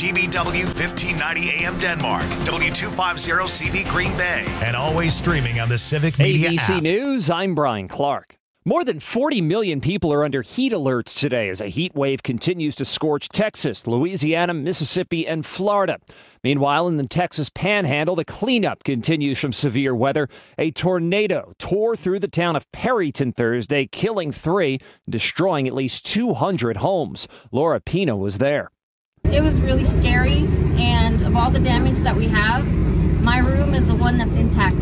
GBW 1590 AM Denmark, W250CV Green Bay, and always streaming on the Civic Media ABC app. News, I'm Brian Clark. More than 40 million people are under heat alerts today as a heat wave continues to scorch Texas, Louisiana, Mississippi, and Florida. Meanwhile, in the Texas Panhandle, the cleanup continues from severe weather. A tornado tore through the town of Perryton Thursday, killing 3, destroying at least 200 homes. Laura Pino was there. It was really scary, and of all the damage that we have, my room is the one that's intact.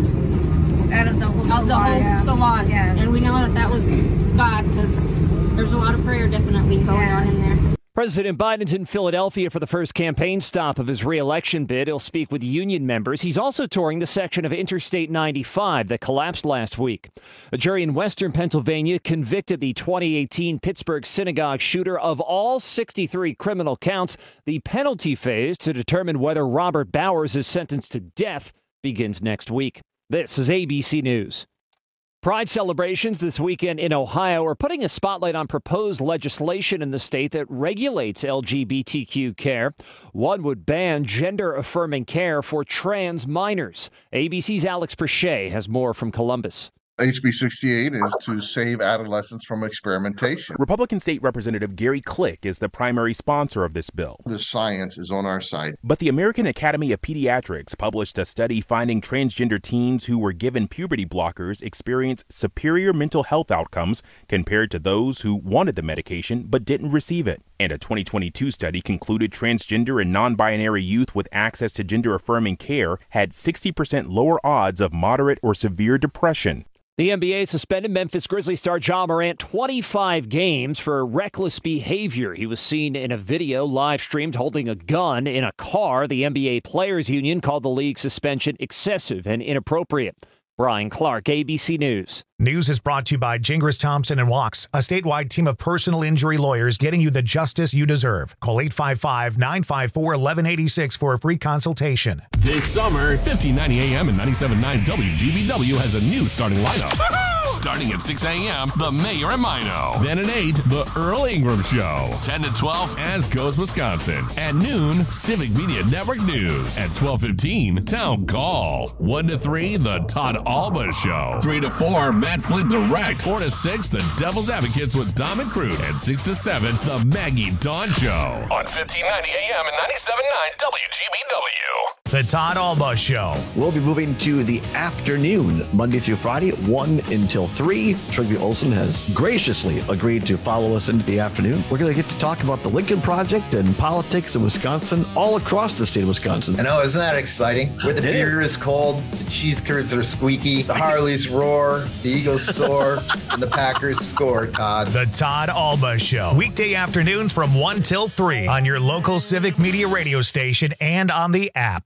Out of the whole salon. Yeah. And we know that was God, because there's a lot of prayer definitely going on in there. President Biden's in Philadelphia for the first campaign stop of his re-election bid. He'll speak with union members. He's also touring the section of Interstate 95 that collapsed last week. A jury in Western Pennsylvania convicted the 2018 Pittsburgh synagogue shooter of all 63 criminal counts. The penalty phase to determine whether Robert Bowers is sentenced to death begins next week. This is ABC News. Pride celebrations this weekend in Ohio are putting a spotlight on proposed legislation in the state that regulates LGBTQ care. One would ban gender-affirming care for trans minors. ABC's Alex Perche has more from Columbus. HB 68 is to save adolescents from experimentation. Republican State Representative Gary Click is the primary sponsor of this bill. The science is on our side. But the American Academy of Pediatrics published a study finding transgender teens who were given puberty blockers experienced superior mental health outcomes compared to those who wanted the medication but didn't receive it. And a 2022 study concluded transgender and non-binary youth with access to gender-affirming care had 60% lower odds of moderate or severe depression. The NBA suspended Memphis Grizzlies star Ja Morant 25 games for reckless behavior. He was seen in a video live streamed holding a gun in a car. The NBA Players Union called the league suspension excessive and inappropriate. Brian Clark, ABC News. News is brought to you by Gingras Thompson and Walks, a statewide team of personal injury lawyers getting you the justice you deserve. Call 855-954-1186 for a free consultation. This summer, 1590 AM and 97.9 WGBW has a new starting lineup. Starting at 6 a.m., The Mayor and Mino. Then at 8, The Earl Ingram Show. 10 to 12, As Goes Wisconsin. At noon, Civic Media Network News. At 12:15, Town Call. 1 to 3, The Todd Alba Show. 3 to 4, Matt Flint Direct. 4 to 6, The Devil's Advocates with Dom and Crude. And 6 to 7, The Maggie Dawn Show. On 1590 AM and 97.9 WGBW. The Todd Alba Show. We'll be moving to the afternoon, Monday through Friday, 1 until 3. Trygve Olsen has graciously agreed to follow us into the afternoon. We're going to get to talk about the Lincoln Project and politics in Wisconsin, all across the state of Wisconsin. I know, isn't that exciting? Where the beer is cold, the cheese curds are squeaky, the Harleys roar, the Eagles soar, and the Packers score, Todd. The Todd Alba Show. Weekday afternoons from 1 till 3 on your local Civic Media radio station and on the app.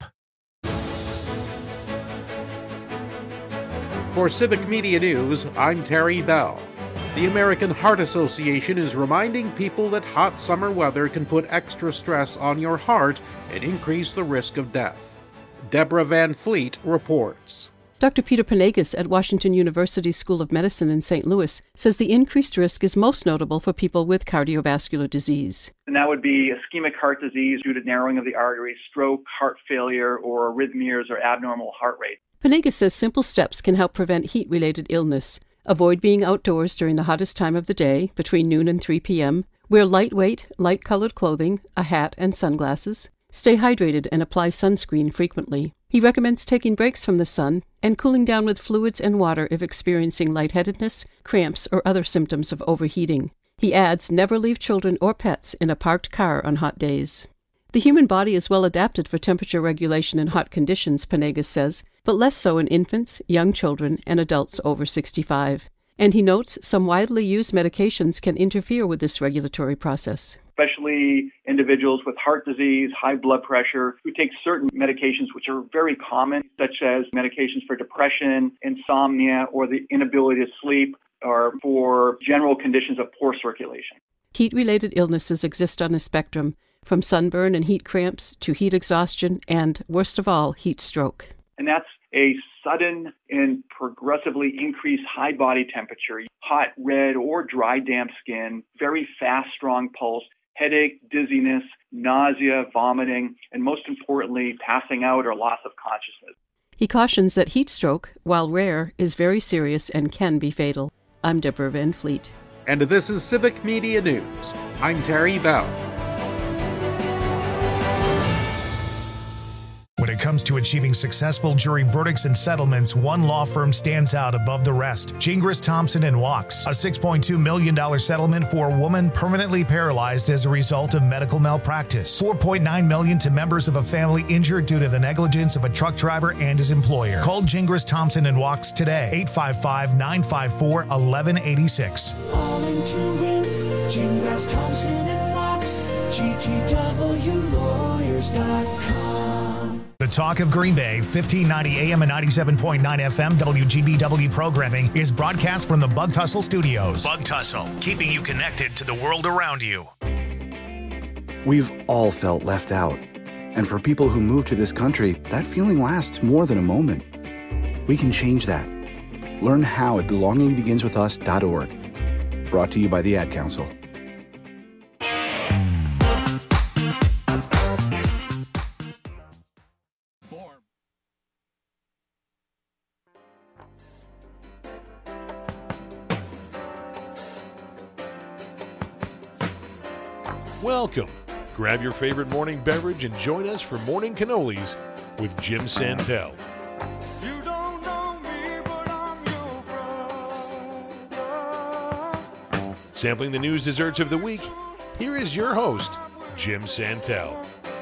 For Civic Media News, I'm Terry Bell. The American Heart Association is reminding people that hot summer weather can put extra stress on your heart and increase the risk of death. Deborah Van Fleet reports. Dr. Peter Panegas at Washington University School of Medicine in St. Louis says the increased risk is most notable for people with cardiovascular disease. And that would be ischemic heart disease due to narrowing of the arteries, stroke, heart failure, or arrhythmias or abnormal heart rate. Panegas says simple steps can help prevent heat-related illness. Avoid being outdoors during the hottest time of the day, between noon and 3 p.m. Wear lightweight, light-colored clothing, a hat, and sunglasses. Stay hydrated and apply sunscreen frequently. He recommends taking breaks from the sun and cooling down with fluids and water if experiencing lightheadedness, cramps, or other symptoms of overheating. He adds, never leave children or pets in a parked car on hot days. The human body is well adapted for temperature regulation in hot conditions, Panegas says, but less so in infants, young children, and adults over 65. And he notes some widely used medications can interfere with this regulatory process. Especially individuals with heart disease, high blood pressure, who take certain medications which are very common, such as medications for depression, insomnia, or the inability to sleep, or for general conditions of poor circulation. Heat-related illnesses exist on a spectrum, from sunburn and heat cramps to heat exhaustion and, worst of all, heat stroke. And that's a sudden and progressively increased high body temperature, hot, red, or dry, damp skin, very fast, strong pulse, headache, dizziness, nausea, vomiting, and most importantly, passing out or loss of consciousness. He cautions that heat stroke, while rare, is very serious and can be fatal. I'm Deborah Van Fleet. And this is Civic Media News. I'm Terry Bell. When it comes to achieving successful jury verdicts and settlements, one law firm stands out above the rest. Gingras, Thompson & Wachs, a $6.2 million settlement for a woman permanently paralyzed as a result of medical malpractice. $4.9 million to members of a family injured due to the negligence of a truck driver and his employer. Call Gingras, Thompson & Wachs today, 855-954-1186. Gingras, Thompson & Wachs, GTWLawyers.com. The Talk of Green Bay, 1590 AM and 97.9 FM WGBW programming is broadcast from the Bug Tussle Studios. Bug Tussle, keeping you connected to the world around you. We've all felt left out. And for people who move to this country, that feeling lasts more than a moment. We can change that. Learn how at belongingbeginswithus.org. Brought to you by the Ad Council. Welcome. Grab your favorite morning beverage and join us for Morning Cannolis with Jim Santel. You don't know me, but I'm your brother. Sampling the news desserts of the week, here is your host, Jim Santel.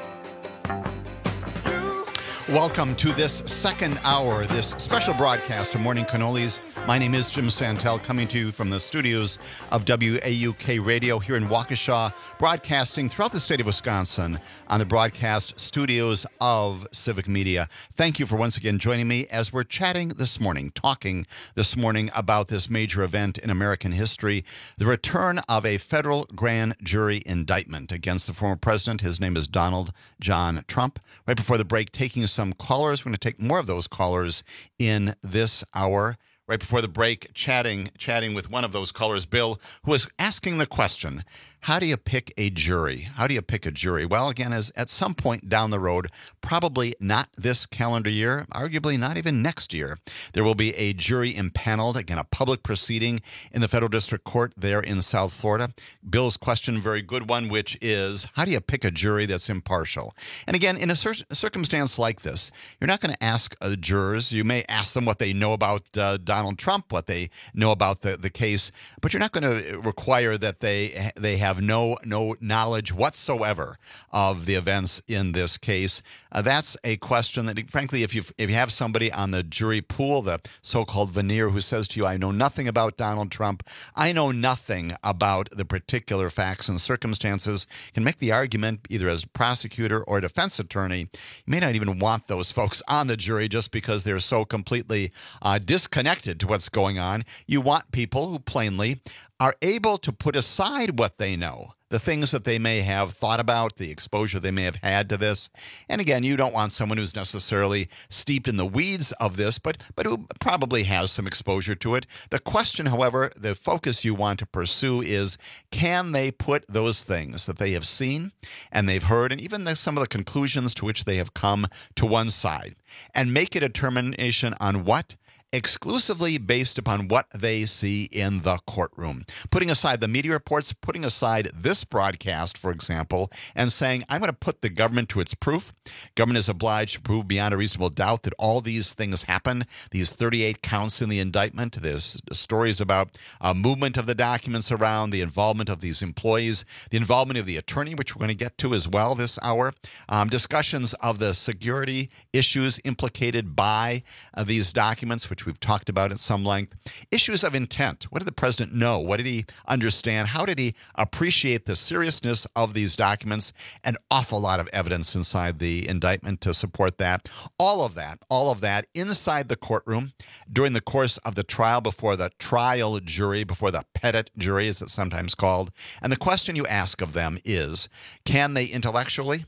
Welcome to this second hour, this special broadcast of Morning Cannolis. My name is Jim Santel, coming to you from the studios of WAUK Radio here in Waukesha, broadcasting throughout the state of Wisconsin on the broadcast studios of Civic Media. Thank you for once again joining me as we're chatting this morning, talking this morning about this major event in American history, the return of a federal grand jury indictment against the former president. His name is Donald John Trump. Right before the break, taking some callers. We're going to take more of those callers in this hour. Right before the break, chatting with one of those callers, Bill, who was asking the question, how do you pick a jury? How do you pick a jury? Well, again, as at some point down the road, probably not this calendar year, arguably not even next year, there will be a jury impaneled, again, a public proceeding in the federal district court there in South Florida. Bill's question, very good one, which is, how do you pick a jury that's impartial? And again, in a circumstance like this, you're not going to ask jurors. You may ask them what they know about Donald Trump, what they know about the case, but you're not going to require that they have no knowledge whatsoever of the events in this case. That's a question that, frankly, if you have somebody on the jury pool, the so-called veneer, who says to you, I know nothing about Donald Trump, I know nothing about the particular facts and circumstances, can make the argument either as a prosecutor or a defense attorney. You may not even want those folks on the jury just because they're so completely disconnected to what's going on. You want people who plainly are able to put aside what they know, the things that they may have thought about, the exposure they may have had to this. And again, you don't want someone who's necessarily steeped in the weeds of this, but who probably has some exposure to it. The question, however, the focus you want to pursue is, can they put those things that they have seen and they've heard, and even some of the conclusions to which they have come, to one side, and make a determination on what? Exclusively based upon what they see in the courtroom. Putting aside the media reports, putting aside this broadcast, for example, and saying, I'm going to put the government to its proof. Government is obliged to prove beyond a reasonable doubt that all these things happen. These 38 counts in the indictment, there's stories about movement of the documents around, the involvement of these employees, the involvement of the attorney, which we're going to get to as well this hour, discussions of the security issues implicated by these documents, which we've talked about at some length. Issues of intent. What did the president know? What did he understand? How did he appreciate the seriousness of these documents? An awful lot of evidence inside the indictment to support that. All of that inside the courtroom during the course of the trial, before the trial jury, before the petit jury, as it's sometimes called. And the question you ask of them is, can they intellectually,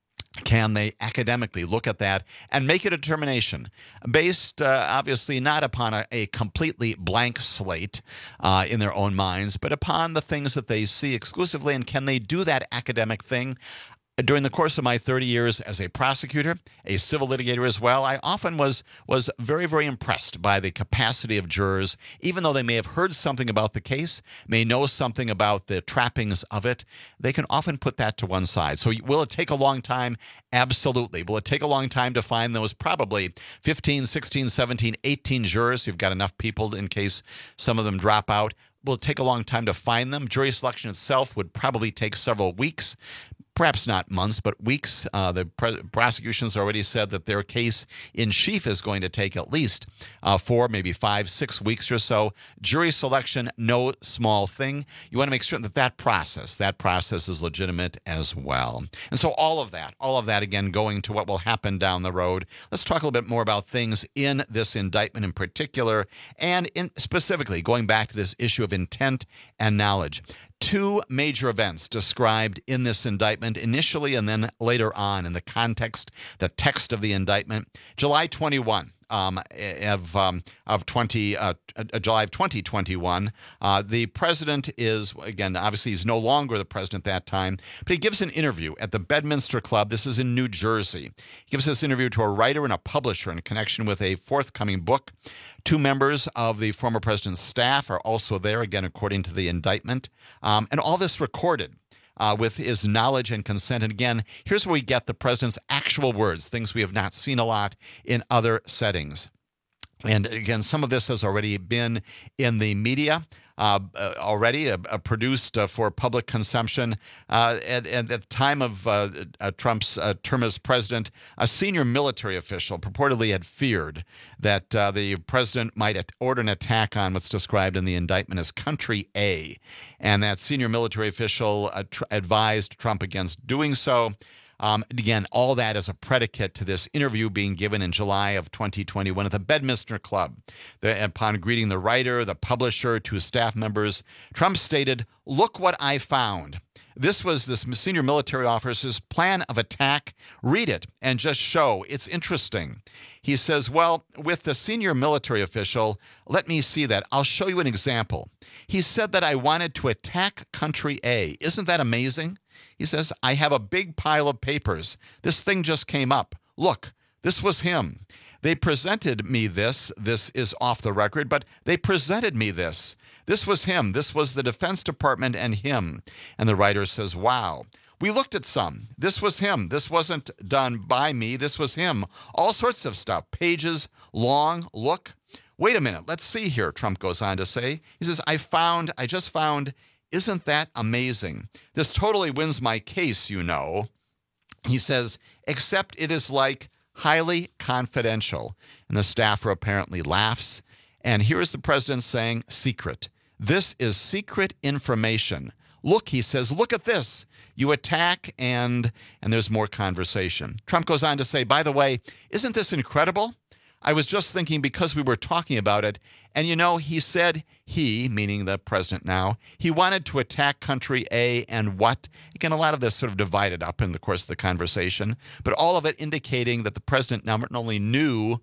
can they academically look at that and make a determination based, obviously, not upon a completely blank slate in their own minds, but upon the things that they see exclusively? And can they do that academic thing During the course of my 30 years as a prosecutor, a civil litigator as well, I often was very, very impressed by the capacity of jurors, even though they may have heard something about the case, may know something about the trappings of it, they can often put that to one side. So will it take a long time? Absolutely. Will it take a long time to find those probably 15, 16, 17, 18 jurors? You've got enough people in case some of them drop out. Will it take a long time to find them? Jury selection itself would probably take several weeks. Perhaps not months, but weeks. The prosecution's already said that their case in chief is going to take at least 4, maybe 5, 6 weeks or so. Jury selection, no small thing. You want to make certain that that process is legitimate as well. And so all of that, again, going to what will happen down the road. Let's talk a little bit more about things in this indictment in particular, and specifically going back to this issue of intent and knowledge. 2 major events described in this indictment initially and then later on in the context, the text of the indictment. July 21 of 2021, the president is, again, obviously he's no longer the president at that time, but he gives an interview at the Bedminster Club. This is in New Jersey. He gives this interview to a writer and a publisher in connection with a forthcoming book. 2 members of the former president's staff are also there, again, according to the indictment. And all this recorded with his knowledge and consent. And again, here's where we get the president's actual words, things we have not seen a lot in other settings. And again, some of this has already been in the media, produced for public consumption. At the time of Trump's term as president, a senior military official purportedly had feared that the president might order an attack on what's described in the indictment as Country A. And that senior military official advised Trump against doing so. Again, all that is a predicate to this interview being given in July of 2021 at the Bedminster Club. Upon greeting the writer, the publisher, 2 staff members, Trump stated, "Look what I found. This was this senior military officer's plan of attack. Read it and just show. It's interesting." He says, well, with the senior military official, let me see that. I'll show you an example. He said that I wanted to attack Country A. Isn't that amazing? He says, I have a big pile of papers. This thing just came up. Look, this was him. They presented me this. This is off the record, but they presented me this. This was him. This was the Defense Department and him. And the writer says, wow. We looked at some. This was him. This wasn't done by me. This was him. All sorts of stuff. Pages long. Look. Wait a minute. Let's see here, Trump goes on to say. He says, I just found, isn't that amazing? This totally wins my case, you know. He says, except it is like highly confidential. And the staffer apparently laughs. And here is the president saying, secret. This is secret information. Look, he says, look at this. You attack and there's more conversation. Trump goes on to say, by the way, isn't this incredible? I was just thinking because we were talking about it. And, you know, he said he, meaning the president now, he wanted to attack Country A and what? Again, a lot of this sort of divided up in the course of the conversation, but all of it indicating that the president not only knew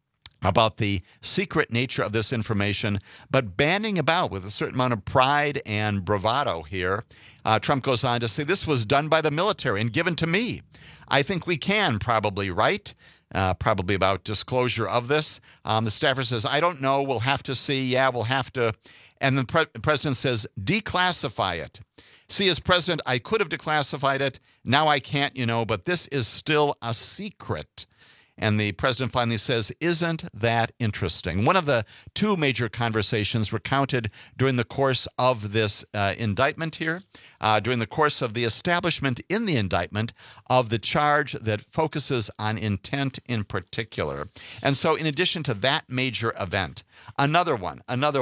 about the secret nature of this information, but banding about with a certain amount of pride and bravado here. Trump goes on to say, this was done by the military and given to me. I think we can probably, right? Probably about disclosure of this. The staffer says, I don't know. We'll have to see. Yeah, we'll have to. And the president says, declassify it. See, as president, I could have declassified it. Now I can't, you know, but this is still a secret. And the president finally says, isn't that interesting? One of the 2 major conversations recounted during the course of this indictment here, during the course of the establishment in the indictment of the charge that focuses on intent in particular. And so in addition to that major event, another one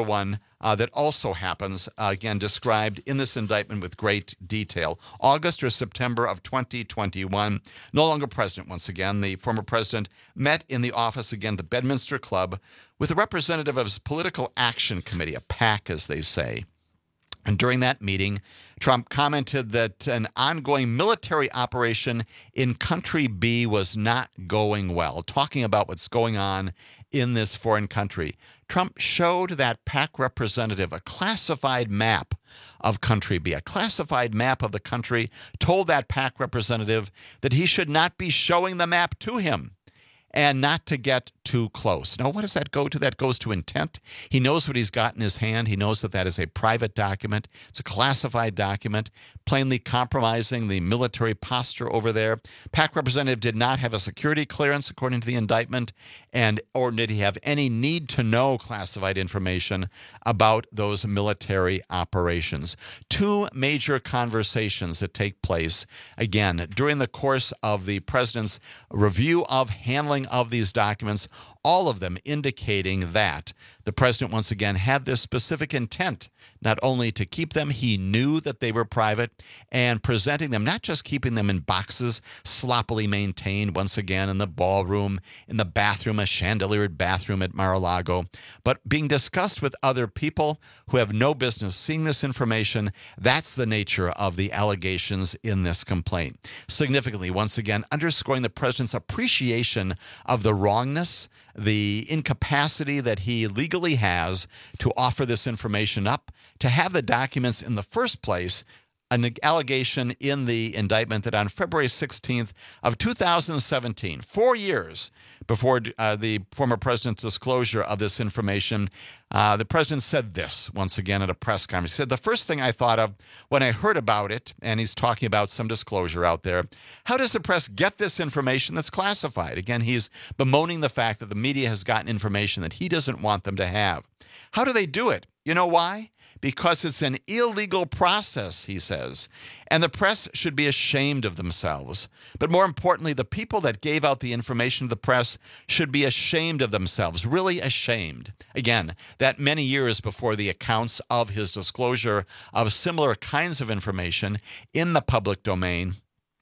that also happens, again, described in this indictment with great detail. August or September of 2021, no longer president once again, the former president met in the office, again, the Bedminster Club, with a representative of his Political Action Committee, a PAC, as they say. And during that meeting, Trump commented that an ongoing military operation in country B was not going well, talking about what's going on in this foreign country. Trump showed that PAC representative a classified map of country B, a classified map of the country, told that PAC representative that he should not be showing the map to him and not to get too close. Now, what does that go to? That goes to intent. He knows what he's got in his hand. He knows that that is a private document. It's a classified document, plainly compromising the military posture over there. PAC representative did not have a security clearance, according to the indictment, or did he have any need to know classified information about those military operations. Two major conversations that take place, again, during the course of the president's review of handling of these documents, all of them indicating that the president once again had this specific intent, not only to keep them, he knew that they were private, and presenting them, not just keeping them in boxes sloppily maintained once again in the ballroom, in the bathroom, a chandeliered bathroom at Mar-a-Lago, but being discussed with other people who have no business seeing this information. That's the nature of the allegations in this complaint. Significantly, once again, underscoring the president's appreciation of the wrongness, the incapacity that he legally has to offer this information up, to have the documents in the first place. An allegation in the indictment that on February 16th of 2017, 4 years before the former president's disclosure of this information, the president said this once again at a press conference. He said, "The first thing I thought of when I heard about it," and he's talking about some disclosure out there, "how does the press get this information that's classified?" Again, he's bemoaning the fact that the media has gotten information that he doesn't want them to have. How do they do it? You know why? Because it's an illegal process, he says, and the press should be ashamed of themselves. But more importantly, the people that gave out the information to the press should be ashamed of themselves, really ashamed. Again, that many years before the accounts of his disclosure of similar kinds of information in the public domain,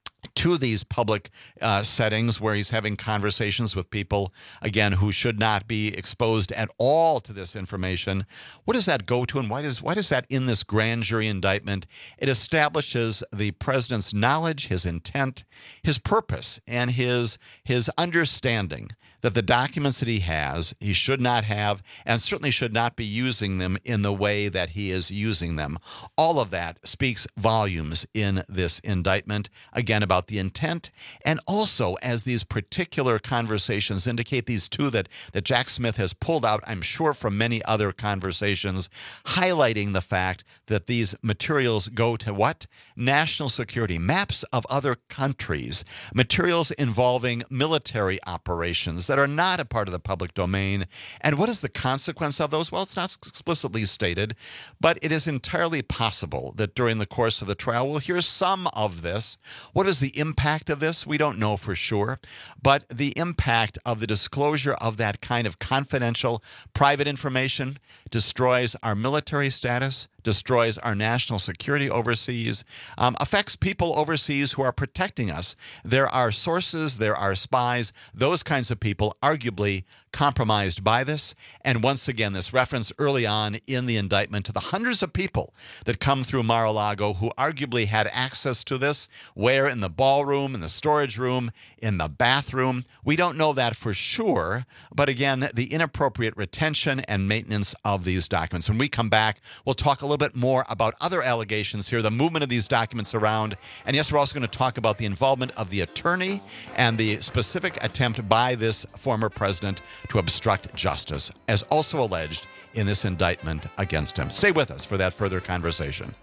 to these public settings where he's having conversations with people, again, who should not be exposed at all to this information. What does that go to, and why does that in this grand jury indictment? It establishes the president's knowledge, his intent, his purpose, and his understanding that the documents that he has, he should not have, and certainly should not be using them in the way that he is using them. All of that speaks volumes in this indictment, again, about the intent, and also, as these particular conversations indicate, these two that Jack Smith has pulled out, I'm sure, from many other conversations, highlighting the fact that these materials go to what? National security, maps of other countries, materials involving military operations that are not a part of the public domain. And what is the consequence of those? Well, it's not explicitly stated, but it is entirely possible that during the course of the trial, we'll hear some of this. What is the impact of this? We don't know for sure, but the impact of the disclosure of that kind of confidential, private information destroys our military status, destroys our national security overseas, affects people overseas who are protecting us. There are sources, there are spies, those kinds of people arguably compromised by this. And once again, this reference early on in the indictment to the hundreds of people that come through Mar-a-Lago who arguably had access to this, where in the ballroom, in the storage room, in the bathroom. We don't know that for sure, but again, the inappropriate retention and maintenance of these documents. When we come back, we'll talk a little bit more about other allegations here, the movement of these documents around, and yes, we're also going to talk about the involvement of the attorney and the specific attempt by this former president to obstruct justice, as also alleged in this indictment against him. Stay with us for that further conversation.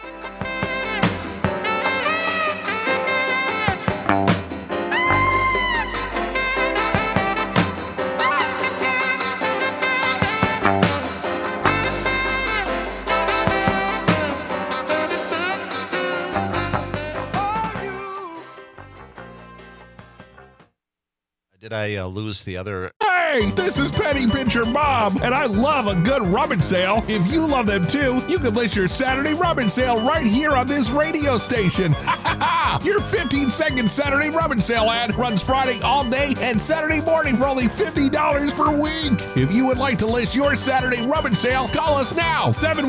Did I lose the other? Hey, this is Penny Pincher Bob, and I love a good rummage sale. If you love them too, you can list your Saturday rummage sale right here on this radio station. Your 15-second Saturday rummage sale ad runs Friday all day and Saturday morning for only $50 per week. If you would like to list your Saturday rummage sale, call us now,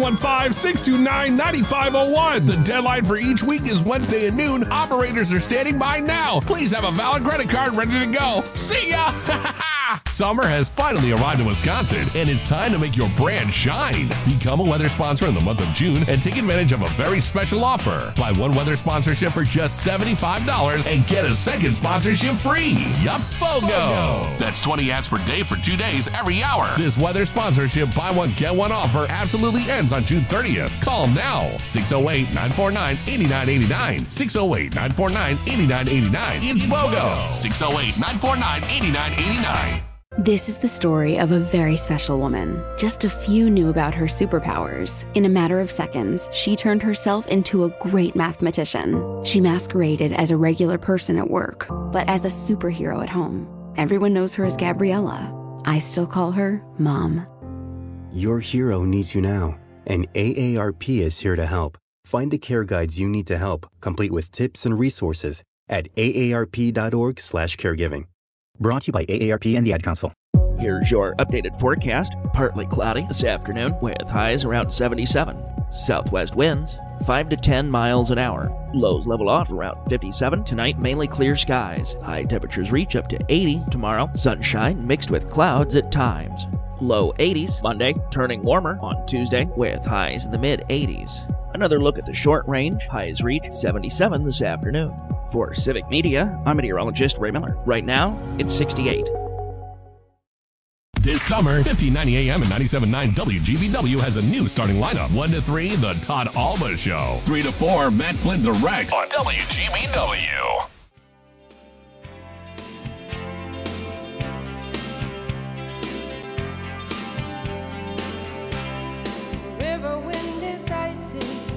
715-629-9501. The deadline for each week is Wednesday at noon. Operators are standing by now. Please have a valid credit card ready to go. See ya! Summer has finally arrived in Wisconsin, and it's time to make your brand shine. Become a weather sponsor in the month of June and take advantage of a very special offer. Buy one weather sponsorship for just $75 and get a second sponsorship free. Yup, BOGO! That's 20 ads per day for 2 days every hour. This weather sponsorship buy one, get one offer absolutely ends on June 30th. Call now, 608-949-8989. 608-949-8989. It's BOGO! 608-949-8989. This is the story of a very special woman. Just a few knew about her superpowers. In a matter of seconds, she turned herself into a great mathematician. She masqueraded as a regular person at work, but as a superhero at home. Everyone knows her as Gabriella. I still call her Mom. Your hero needs you now, and AARP is here to help. Find the care guides you need to help, complete with tips and resources at aarp.org/caregiving. Brought to you by AARP and the Ad Council. Here's your updated forecast. Partly cloudy this afternoon with highs around 77. Southwest winds 5 to 10 miles an hour. Lows level off around 57. Tonight, mainly clear skies. High temperatures reach up to 80 tomorrow. Sunshine mixed with clouds at times. Low 80s Monday, turning warmer on Tuesday with highs in the mid-80s. Another look at the short range. Highs reach 77 this afternoon. For Civic Media, I'm meteorologist Ray Miller. Right now, it's 68. This summer, 1590 AM and 97.9 WGBW has a new starting lineup. 1 to 3, The Todd Alba Show. 3 to 4, Matt Flynn Direct on WGBW. River wind is icy.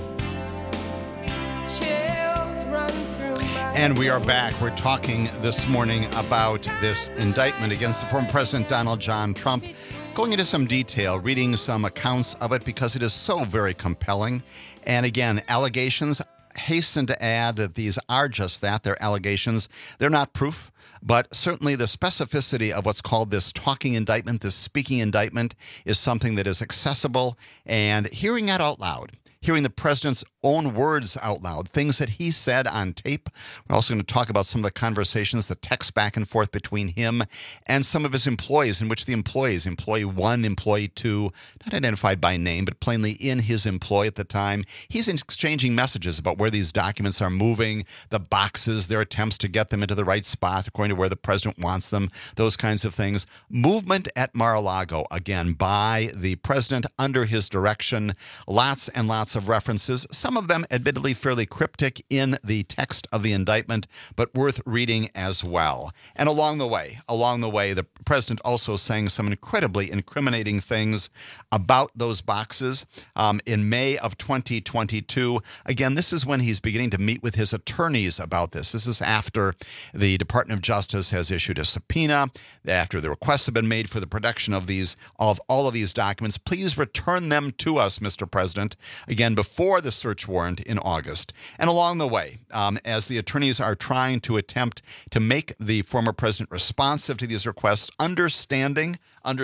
Chills run through my... And we are back. We're talking this morning about this indictment against the former President Donald John Trump. Going into some detail, reading some accounts of it because it is so very compelling. And again, allegations, hasten to add that these are just that. They're allegations. They're not proof. But certainly the specificity of what's called this talking indictment, this speaking indictment, is something that is accessible. And hearing it out loud, hearing the president's own words out loud, things that he said on tape. We're also going to talk about some of the conversations, the texts back and forth between him and some of his employees, in which the employees, employee 1, employee 2, not identified by name, but plainly in his employ at the time, he's exchanging messages about where these documents are moving, the boxes, their attempts to get them into the right spot according to where the president wants them, those kinds of things. Movement at Mar-a-Lago, again, by the president under his direction. Lots and lots of references, some of them admittedly fairly cryptic in the text of the indictment, but worth reading as well. And along the way, the president also saying some incredibly incriminating things about those boxes. In May of 2022, again, this is when he's beginning to meet with his attorneys about this. This is after the Department of Justice has issued a subpoena, after the requests have been made for the production of all of these documents. Please return them to us, Mr. President. Again, before the search warrant in August. And along the way, as the attorneys are trying to attempt to make the former president responsive to these requests, understanding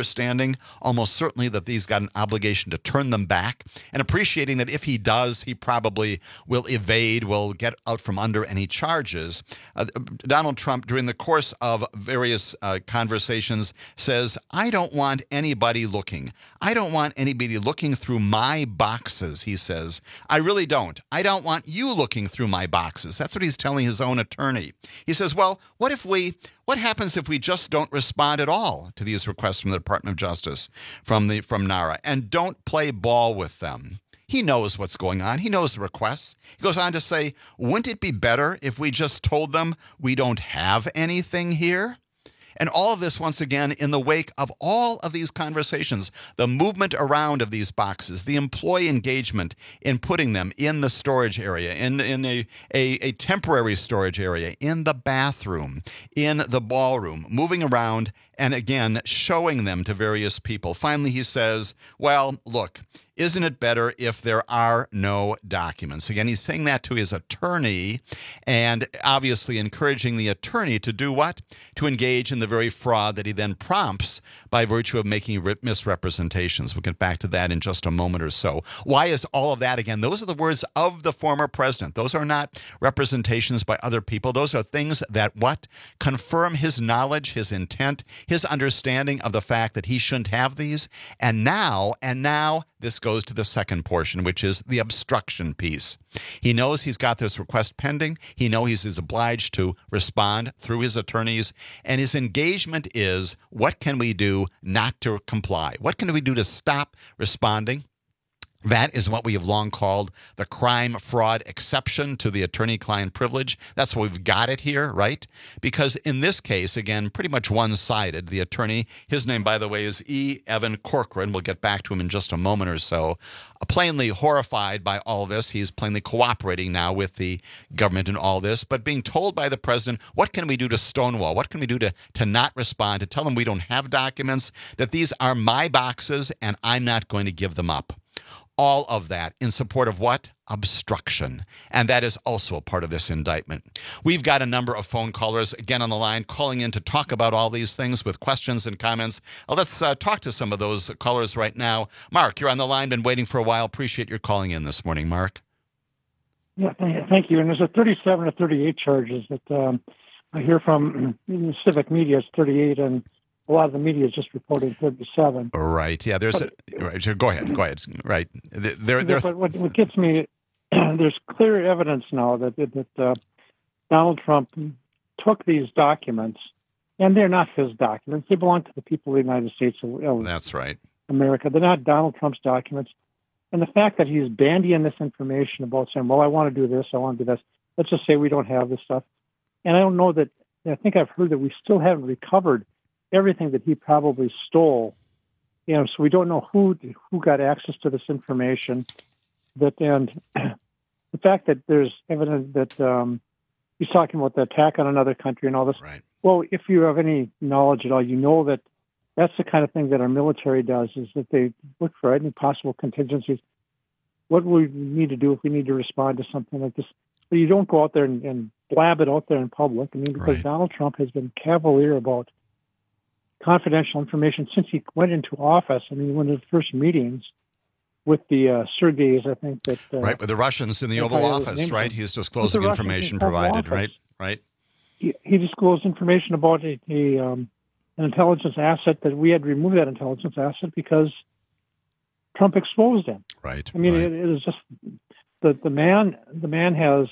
almost certainly that he's got an obligation to turn them back, and appreciating that if he does, he probably will evade, will get out from under any charges. Donald Trump, during the course of various conversations, says, I don't want anybody looking. I don't want anybody looking through my boxes, he says. I really don't. I don't want you looking through my boxes. That's what he's telling his own attorney. He says, well, what happens if we just don't respond at all to these requests from the Department of Justice, from NARA, and don't play ball with them? He knows what's going on. He knows the requests. He goes on to say, wouldn't it be better if we just told them we don't have anything here? And all of this, once again, in the wake of all of these conversations, the movement around of these boxes, the employee engagement in putting them in the storage area, in a temporary storage area, in the bathroom, in the ballroom, moving around, and again, showing them to various people. Finally, he says, well, look, Isn't it better if there are no documents? Again, he's saying that to his attorney and obviously encouraging the attorney to do what? To engage in the very fraud that he then prompts by virtue of making misrepresentations. We'll get back to that in just a moment or so. Why is all of that? Again, those are the words of the former president. Those are not representations by other people. Those are things that what? Confirm his knowledge, his intent, his understanding of the fact that he shouldn't have these. And now, this goes to the second portion, which is the obstruction piece. He knows he's got this request pending. He knows he's obliged to respond through his attorneys. And his engagement is, what can we do not to comply? What can we do to stop responding? That is what we have long called the crime fraud exception to the attorney-client privilege. That's why we've got it here, right? Because in this case, again, pretty much one-sided. The attorney, his name, by the way, is E. Evan Corcoran. We'll get back to him in just a moment or so. Plainly horrified by all this. He's plainly cooperating now with the government in all this, but being told by the president, what can we do to stonewall? What can we do to not respond, to tell them we don't have documents, that these are my boxes and I'm not going to give them up? All of that in support of what? Obstruction. And that is also a part of this indictment. We've got a number of phone callers, again, on the line, calling in to talk about all these things with questions and comments. Let's talk to some of those callers right now. Mark, you're on the line, been waiting for a while. Appreciate your calling in this morning, Mark. Yeah, thank you. And there's a 37 to 38 charges that I hear from the civic media. It's 38, and a lot of the media is just reporting 37. Right. Yeah. Right. Go ahead. Right. But what gets me, there's clear evidence now that Donald Trump took these documents, and they're not his documents. They belong to the people of the United States of That's right. America. They're not Donald Trump's documents. And the fact that he's bandying this information about saying, well, I want to do this, I want to do this. Let's just say we don't have this stuff. And I don't know that, I think I've heard that we still haven't recovered everything that he probably stole, so we don't know who got access to this information. And the fact that there's evidence that he's talking about the attack on another country and all this. Right. Well, if you have any knowledge at all, you know that that's the kind of thing that our military does, is that they look for any possible contingencies. What we need to do if we need to respond to something like this. But you don't go out there and blab it out there in public. I mean, because Donald Trump has been cavalier about confidential information since he went into office. I mean, one of the first meetings with the Sergeys, I think that right, with the Russians in the Oval Office, right? He's disclosing information provided, right? He disclosed information about an intelligence asset that we had to remove that intelligence asset because Trump exposed him. Right. I mean, it is just the man has.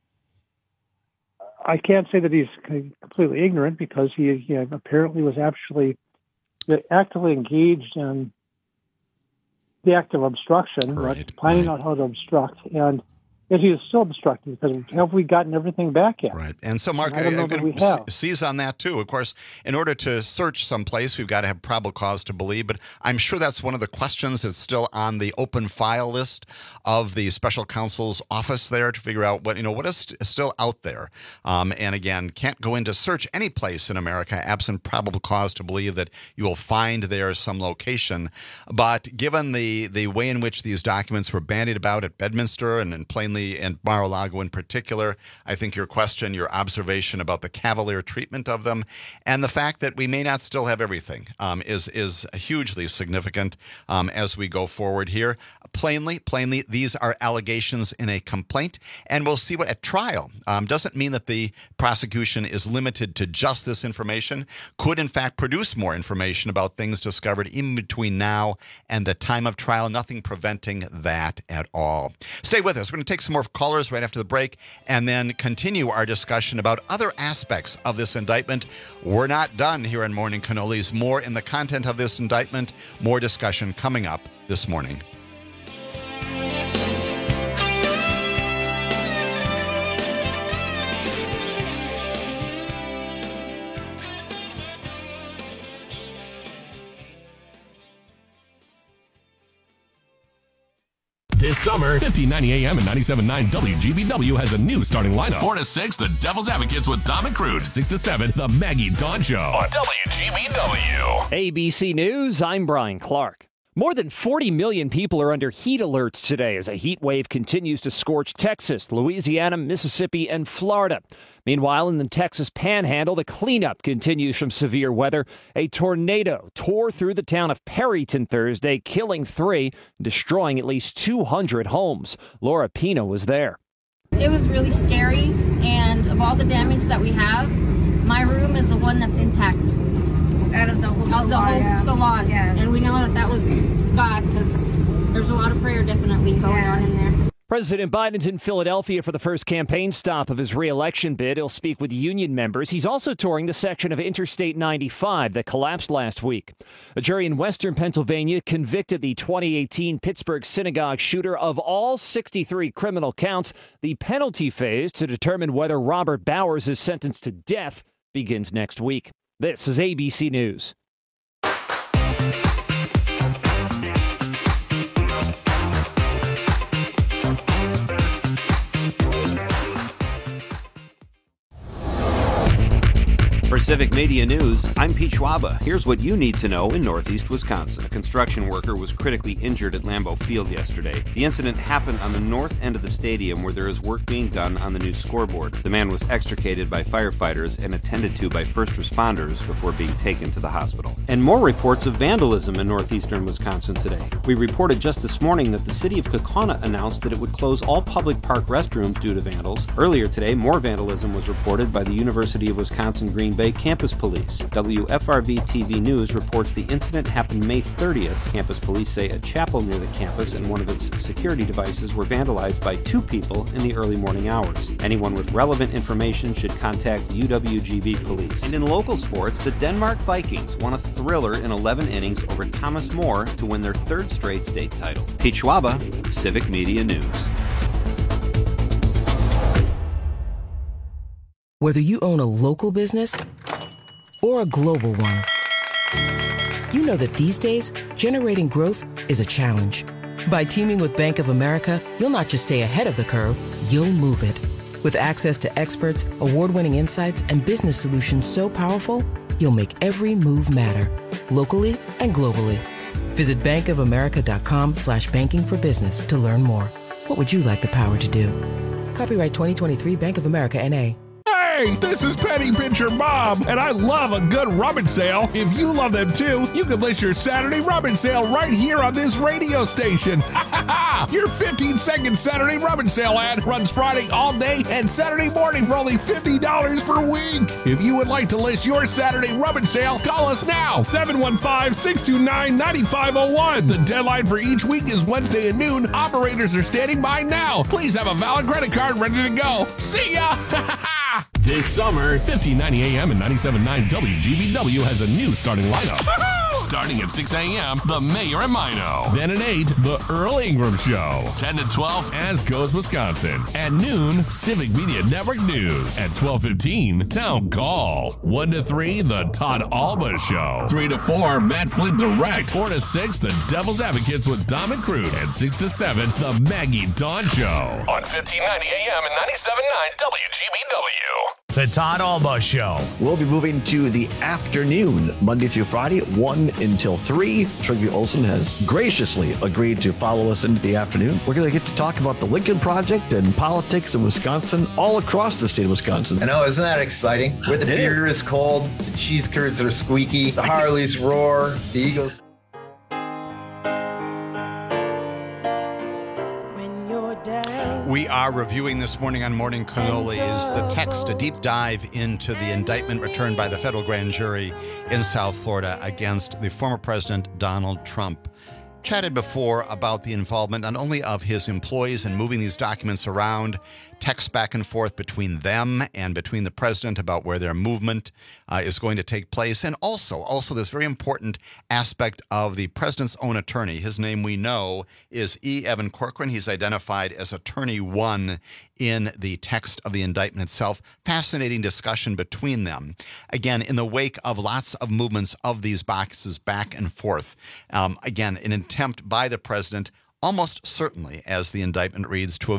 I can't say that he's completely ignorant because he apparently was actively engaged in the act of obstruction, planning out how to obstruct. And Yes, he is still obstructing because have we gotten everything back yet? Right. And so, Mark, I'm going to seize on that, too. Of course, in order to search someplace, we've got to have probable cause to believe. But I'm sure that's one of the questions that's still on the open file list of the special counsel's office there to figure out what is still out there. And again, can't go in to search any place in America absent probable cause to believe that you will find there some location. But given the way in which these documents were bandied about at Bedminster and plainly and Mar-a-Lago in particular, I think your question, your observation about the cavalier treatment of them and the fact that we may not still have everything is hugely significant as we go forward here. Plainly, these are allegations in a complaint, and we'll see what at trial. Doesn't mean that the prosecution is limited to just this information. Could, in fact, produce more information about things discovered in between now and the time of trial. Nothing preventing that at all. Stay with us. We're going to take some more callers right after the break and then continue our discussion about other aspects of this indictment. We're not done here in Morning Cannolis. More in the content of this indictment, more discussion coming up this morning. This summer, 1590 AM and 97.9 WGBW has a new starting lineup. 4 to 6, the Devil's Advocates with Dom and Crude. 6 to 7, the Maggie Dawn Show on WGBW. ABC News, I'm Brian Clark. More than 40 million people are under heat alerts today as a heat wave continues to scorch Texas, Louisiana, Mississippi, and Florida. Meanwhile, in the Texas Panhandle, the cleanup continues from severe weather. A tornado tore through the town of Perryton Thursday, killing 3, destroying at least 200 homes. Laura Pino was there. It was really scary, and of all the damage that we have, my room is the one that's intact. Out of the whole salon. Yeah. And we know that was God, because there's a lot of prayer definitely going on in there. President Biden's in Philadelphia for the first campaign stop of his re-election bid. He'll speak with union members. He's also touring the section of Interstate 95 that collapsed last week. A jury in Western Pennsylvania convicted the 2018 Pittsburgh synagogue shooter of all 63 criminal counts. The penalty phase to determine whether Robert Bowers is sentenced to death begins next week. This is ABC News. For Civic Media News, I'm Pete Schwaba. Here's what you need to know in Northeast Wisconsin. A construction worker was critically injured at Lambeau Field yesterday. The incident happened on the north end of the stadium where there is work being done on the new scoreboard. The man was extricated by firefighters and attended to by first responders before being taken to the hospital. And more reports of vandalism in northeastern Wisconsin today. We reported just this morning that the city of Kaukauna announced that it would close all public park restrooms due to vandals. Earlier today, more vandalism was reported by the University of Wisconsin Green Bay Campus Police. WFRV TV News reports the incident happened May 30th. Campus police say a chapel near the campus and one of its security devices were vandalized by 2 people in the early morning hours. Anyone with relevant information should contact UWGB police. And in local sports, the Denmark Vikings won a thriller in 11 innings over Thomas More to win their 3rd straight state title. Pete Schwaba, Civic Media News. Whether you own a local business or a global one, you know that these days, generating growth is a challenge. By teaming with Bank of America, you'll not just stay ahead of the curve, you'll move it. With access to experts, award-winning insights, and business solutions so powerful, you'll make every move matter, locally and globally. Visit bankofamerica.com/banking for business to learn more. What would you like the power to do? Copyright 2023 Bank of America, N.A. Hey, this is Penny Pincher Bob, and I love a good rummage sale. If you love them too, you can list your Saturday rummage sale right here on this radio station. Your 15-second Saturday rummage sale ad runs Friday all day and Saturday morning for only $50 per week. If you would like to list your Saturday rummage sale, call us now, 715-629-9501. The deadline for each week is Wednesday at noon. Operators are standing by now. Please have a valid credit card ready to go. See ya! This summer, 1590 AM and 97.9 WGBW has a new starting lineup. Starting at 6 a.m., The Mayor and Mino. Then at 8, The Earl Ingram Show. 10 to 12, As Goes Wisconsin. At noon, Civic Media Network News. At 12:15, Town Call. 1 to 3, The Todd Alba Show. 3 to 4, Matt Flint Direct. 4 to 6, The Devil's Advocates with Dom and Crude. And 6 to 7, The Maggie Dawn Show. On 1590 AM and 97.9 WGBW. The Todd Alba Show. We'll be moving to the afternoon, Monday through Friday, 1 until 3. Trygve Olsen has graciously agreed to follow us into the afternoon. We're going to get to talk about the Lincoln Project and politics in Wisconsin, all across the state of Wisconsin. I know, isn't that exciting? Where the beer is cold, the cheese curds are squeaky, the Harleys roar, the Eagles. We are reviewing this morning on Morning Cannolis the text, a deep dive into the indictment returned by the federal grand jury in South Florida against the former president, Donald Trump. Chatted before about the involvement not only of his employees in moving these documents around, texts back and forth between them and between the president about where their movement is going to take place, and also this very important aspect of the president's own attorney. His name we know is E. Evan Corcoran. He's identified as Attorney 1 in the text of the indictment itself. Fascinating discussion between them. Again, in the wake of lots of movements of these boxes back and forth. Again, an attempt by the president almost certainly, as the indictment reads, to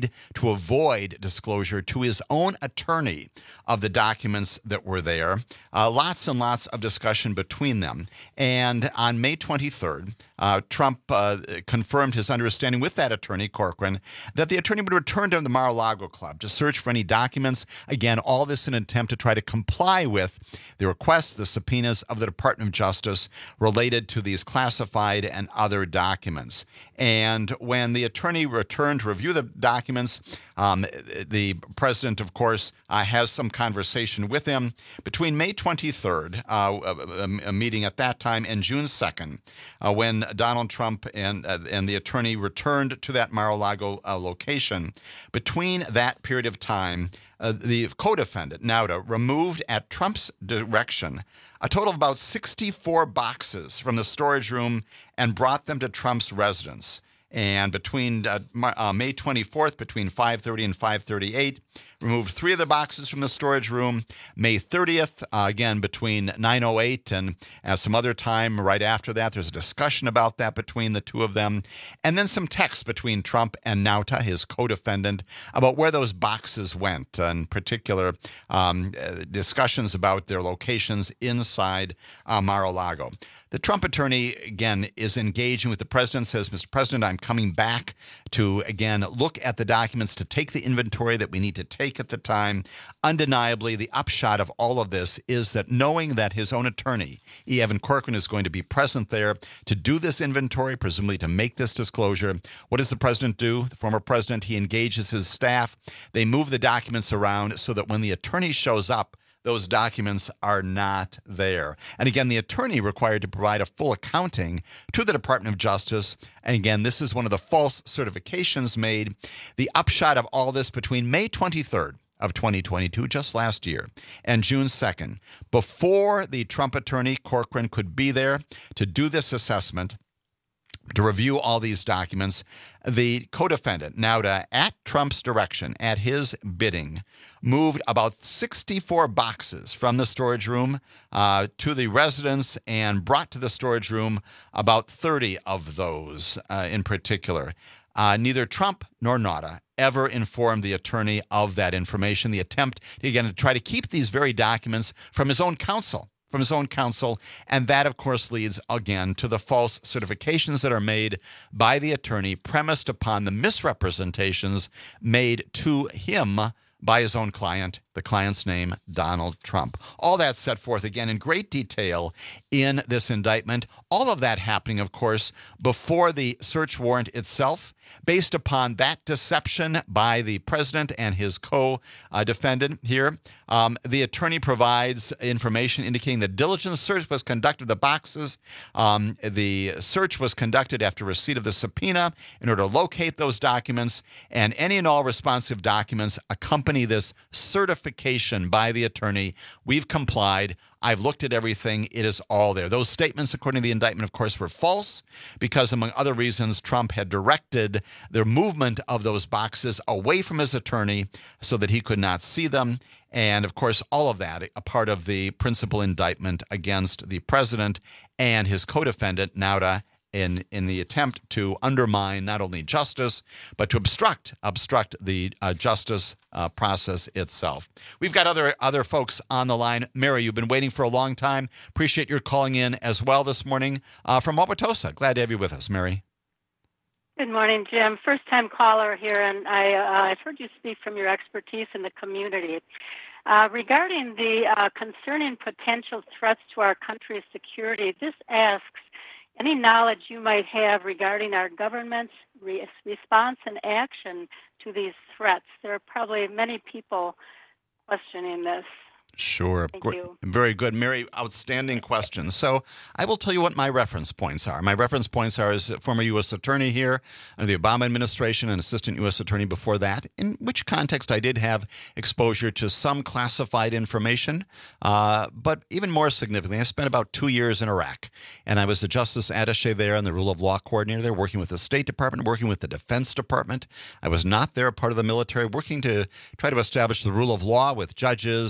avoid disclosure to his own attorney of the documents that were there. Lots and lots of discussion between them. And on May 23rd, Trump confirmed his understanding with that attorney, Corcoran, that the attorney would return to the Mar-a-Lago Club to search for any documents. Again, all this in an attempt to try to comply with the requests, the subpoenas of the Department of Justice related to these classified and other documents. And when the attorney returned to review the documents, the president, of course, has some conversation with him. Between May 23rd, a meeting at that time, and June 2nd, when Donald Trump and the attorney returned to that Mar-a-Lago location, between that period of time, the co-defendant, Nauta, removed at Trump's direction a total of about 64 boxes from the storage room and brought them to Trump's residence. And between May 24th, between 5:30 and 5:38, removed 3 of the boxes from the storage room. May 30th, again, between 9:08 and some other time right after that, there's a discussion about that between the two of them. And then some text between Trump and Nauta, his co-defendant, about where those boxes went. In particular, discussions about their locations inside Mar-a-Lago. The Trump attorney, again, is engaging with the president, says, Mr. President, I'm coming back to, again, look at the documents, to take the inventory that we need to take at the time. Undeniably, the upshot of all of this is that knowing that his own attorney, E. Evan Corcoran, is going to be present there to do this inventory, presumably to make this disclosure, what does the president do? The former president, he engages his staff. They move the documents around so that when the attorney shows up, those documents are not there. And again, the attorney required to provide a full accounting to the Department of Justice. And again, this is one of the false certifications made. The upshot of all this between May 23rd of 2022, just last year, and June 2nd, before the Trump attorney, Corcoran, could be there to do this assessment, to review all these documents, the co-defendant, Nauta, at Trump's direction, at his bidding, moved about 64 boxes from the storage room to the residence and brought to the storage room about 30 of those in particular. Neither Trump nor Nauta ever informed the attorney of that information. The attempt, again, to try to keep these very documents from his own counsel. And that, of course, leads, again, to the false certifications that are made by the attorney, premised upon the misrepresentations made to him by his own client, the client's name, Donald Trump. All that set forth, again, in great detail in this indictment. All of that happening, of course, before the search warrant itself, based upon that deception by the president and his co-defendant here. The attorney provides information indicating the diligent search was conducted of the boxes. The search was conducted after receipt of the subpoena in order to locate those documents, and any and all responsive documents accompany this certification by the attorney. We've complied. I've looked at everything. It is all there. Those statements, according to the indictment, of course, were false because, among other reasons, Trump had directed the movement of those boxes away from his attorney so that he could not see them. And, of course, all of that, a part of the principal indictment against the president and his co-defendant, Nauta, in the attempt to undermine not only justice, but to obstruct the justice process itself. We've got other folks on the line. Mary, you've been waiting for a long time. Appreciate your calling in as well this morning from Wauwatosa. Glad to have you with us, Mary. Good morning, Jim. First-time caller here, and I've heard you speak from your expertise in the community. Regarding the concerning potential threats to our country's security, this asks any knowledge you might have regarding our government's response and action to these threats. There are probably many people questioning this. Sure. Thank you. Very good. Mary, outstanding question. So I will tell you what my reference points are. My reference points are as a former U.S. attorney here under the Obama administration and assistant U.S. attorney before that, in which context I did have exposure to some classified information. But even more significantly, I spent about 2 years in Iraq, and I was the justice attaché there and the rule of law coordinator there, working with the State Department, working with the Defense Department. I was not there, part of the military, working to try to establish the rule of law with judges and police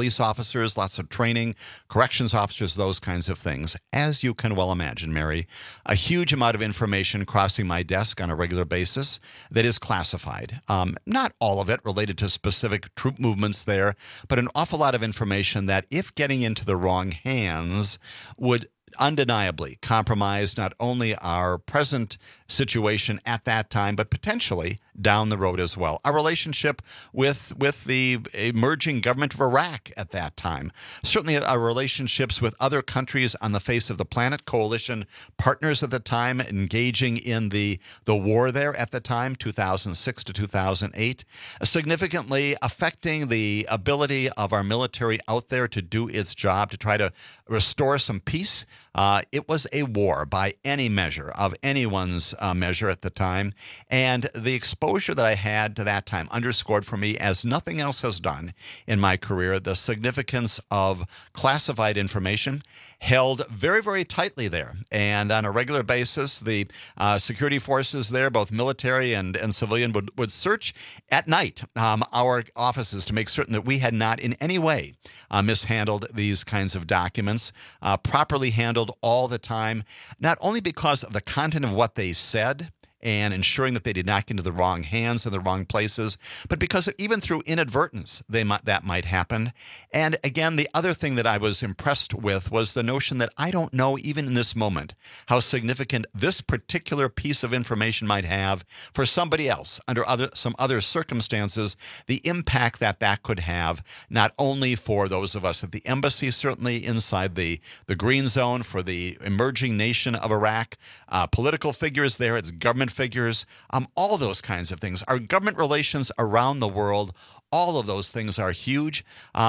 police officers, lots of training, corrections officers, those kinds of things. As you can well imagine, Mary, a huge amount of information crossing my desk on a regular basis that is classified. Not all of it related to specific troop movements there, but an awful lot of information that, if getting into the wrong hands, would undeniably compromise not only our present situation at that time, but potentially down the road as well. Our relationship with the emerging government of Iraq at that time. Certainly our relationships with other countries on the face of the planet, coalition partners at the time engaging in the war there at the time, 2006 to 2008, significantly affecting the ability of our military out there to do its job, to try to restore some peace. It was a war by any measure, of anyone's measure at the time. And the exposure that I had to that time underscored for me, as nothing else has done in my career, the significance of classified information held very, very tightly there. And on a regular basis, the security forces there, both military and civilian, would search at night our offices to make certain that we had not in any way mishandled these kinds of documents, properly handled all the time, not only because of the content of what they said and ensuring that they did not get into the wrong hands in the wrong places, but because even through inadvertence that might happen. And again, the other thing that I was impressed with was the notion that I don't know, even in this moment, how significant this particular piece of information might have for somebody else under some other circumstances, the impact that could have, not only for those of us at the embassy, certainly inside the green zone, for the emerging nation of Iraq, political figures there, its government figures, all those kinds of things. Our government relations around the world, all of those things are huge.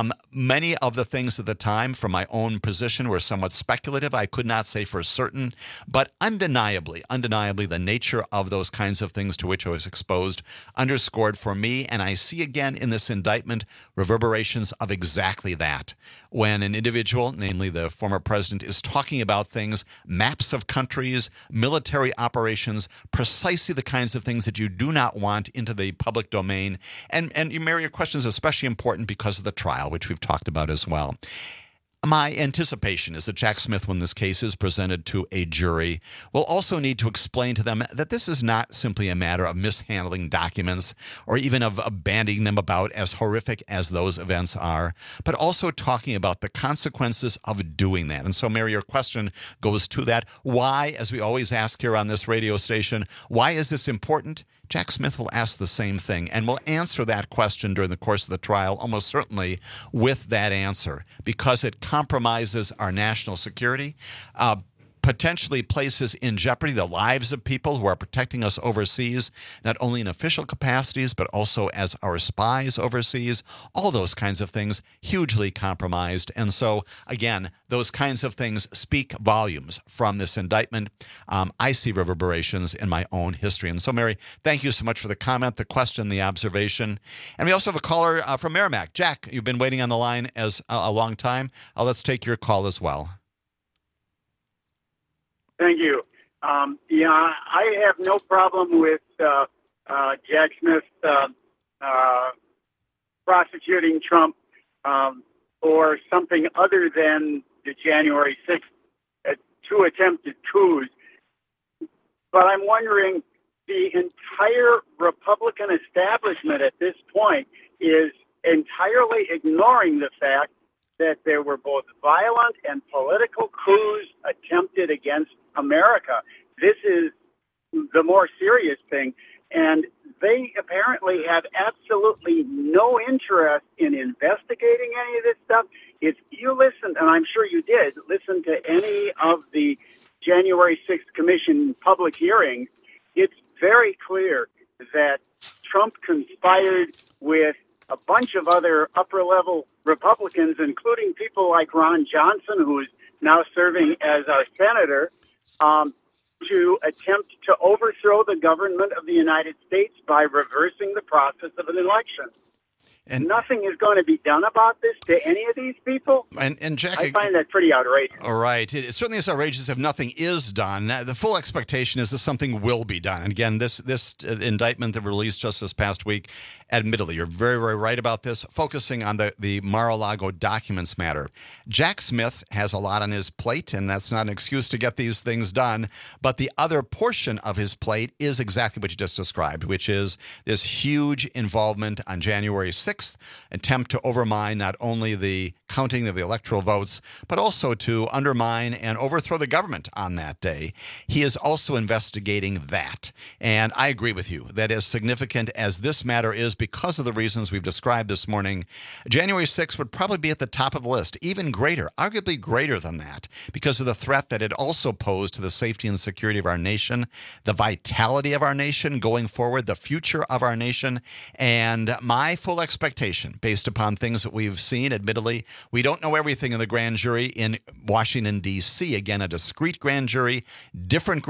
Many of the things at the time, from my own position, were somewhat speculative. I could not say for certain, but undeniably, the nature of those kinds of things to which I was exposed underscored for me, and I see again in this indictment reverberations of exactly that. When an individual, namely the former president, is talking about things, maps of countries, military operations, precisely the kinds of things that you do not want into the public domain. And Mary, your question is especially important because of the trial, which we've talked about as well. My anticipation is that Jack Smith, when this case is presented to a jury, will also need to explain to them that this is not simply a matter of mishandling documents or even of bandying them about, as horrific as those events are, but also talking about the consequences of doing that. And so, Mary, your question goes to that. Why, as we always ask here on this radio station, why is this important? Jack Smith will ask the same thing, and will answer that question during the course of the trial, almost certainly with that answer, because it compromises our national security, potentially places in jeopardy the lives of people who are protecting us overseas, not only in official capacities, but also as our spies overseas. All those kinds of things hugely compromised. And so, again, those kinds of things speak volumes from this indictment. I see reverberations in my own history. And so, Mary, thank you so much for the comment, the question, the observation. And we also have a caller from Merrimack. Jack, you've been waiting on the line as a long time. Let's take your call as well. Thank you. I have no problem with Jack Smith prosecuting Trump for something other than the January 6th, two attempted coups. But I'm wondering, the entire Republican establishment at this point is entirely ignoring the fact that there were both violent and political coups attempted against America. This is the more serious thing. And they apparently have absolutely no interest in investigating any of this stuff. If you listened, and I'm sure you did, listen to any of the January 6th Commission public hearings, it's very clear that Trump conspired with a bunch of other upper-level Republicans, including people like Ron Johnson, who's now serving as our senator, to attempt to overthrow the government of the United States by reversing the process of an election. And nothing is going to be done about this to any of these people. And Jack, I find that pretty outrageous. All right. It certainly is outrageous if nothing is done. The full expectation is that something will be done. And again, this indictment that released just this past week admittedly, you're very, very right about this, focusing on the Mar-a-Lago documents matter. Jack Smith has a lot on his plate, and that's not an excuse to get these things done. But the other portion of his plate is exactly what you just described, which is this huge involvement on January 6th, attempt to overmine not only the counting of the electoral votes, but also to undermine and overthrow the government on that day. He is also investigating that. And I agree with you that as significant as this matter is because of the reasons we've described this morning, January 6th would probably be at the top of the list, even greater, arguably greater than that, because of the threat that it also posed to the safety and security of our nation, the vitality of our nation going forward, the future of our nation, and my full expectation, based upon things that we've seen, admittedly, we don't know everything in the grand jury in Washington, D.C. Again, a discrete grand jury, different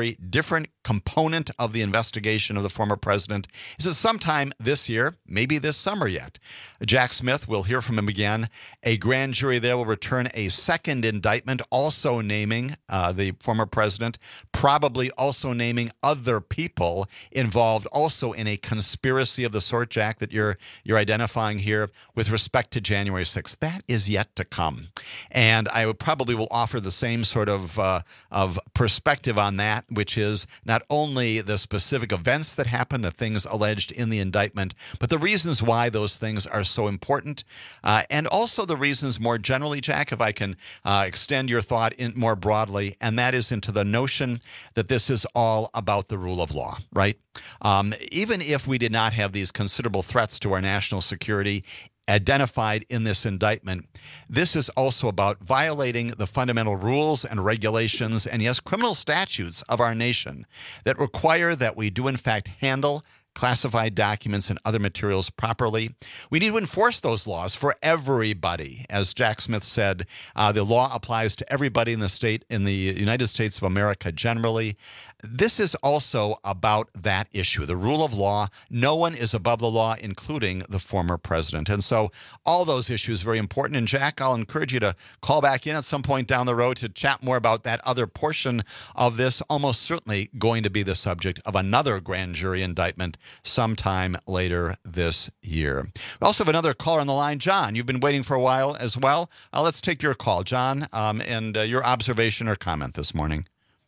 component of the investigation of the former president, is that sometime this year, maybe this summer yet, Jack Smith, we'll hear from him again, a grand jury there will return a second indictment, also naming the former president, probably also naming other people involved also in a conspiracy of the sort, Jack, that you're identifying here with respect to January 6th. That is yet to come. And I would probably will offer the same sort of perspective on that, which is not only the specific events that happened, the things alleged in the indictment, but the reasons why those things are so important, and also the reasons more generally, Jack, if I can extend your thought in more broadly, and that is into the notion that this is all about the rule of law, right? Even if we did not have these considerable threats to our national security identified in this indictment, this is also about violating the fundamental rules and regulations and, yes, criminal statutes of our nation that require that we do, in fact, handle classified documents and other materials properly. We need to enforce those laws for everybody. As Jack Smith said, the law applies to everybody in the United States of America generally. This is also about that issue, the rule of law. No one is above the law, including the former president. And so all those issues are very important. And Jack, I'll encourage you to call back in at some point down the road to chat more about that other portion of this, almost certainly going to be the subject of another grand jury indictment sometime later this year. We also have another caller on the line. John, you've been waiting for a while as well. Let's take your call, John, and your observation or comment this morning.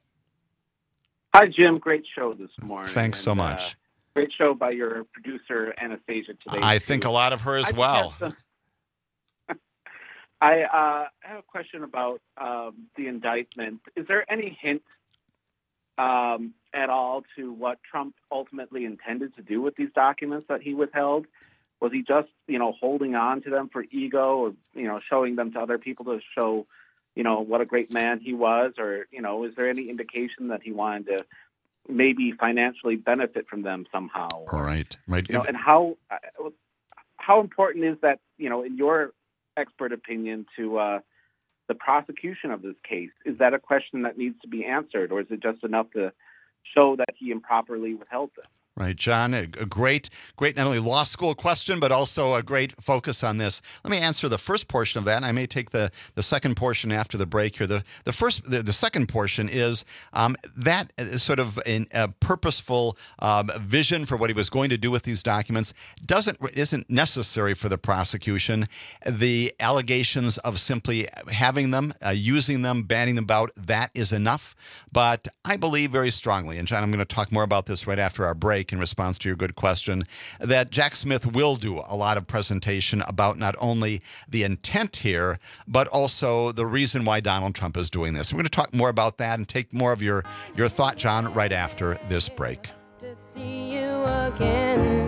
Hi, Jim. Great show this morning. Thanks so much. Great show by your producer, Anastasia, today. I think a lot of her as well. I have a question about the indictment. Is there any hint at all to what Trump ultimately intended to do with these documents that he withheld? Was he just, holding on to them for ego, or, showing them to other people to show, what a great man he was? Or, is there any indication that he wanted to maybe financially benefit from them somehow? Right. And how important is that, in your expert opinion, to the prosecution of this case? Is that a question that needs to be answered, or is it just enough to show that he improperly withheld them? Right, John, a great not only law school question, but also a great focus on this. Let me answer the first portion of that, and I may take the second portion after the break here. The second portion is that sort of a purposeful vision for what he was going to do with these documents isn't necessary for the prosecution. The allegations of simply having them, using them, banning them about, that is enough. But I believe very strongly, and John, I'm going to talk more about this right after our break, in response to your good question, that Jack Smith will do a lot of presentation about not only the intent here, but also the reason why Donald Trump is doing this. We're going to talk more about that and take more of your thought, John, right after this break. To see you again.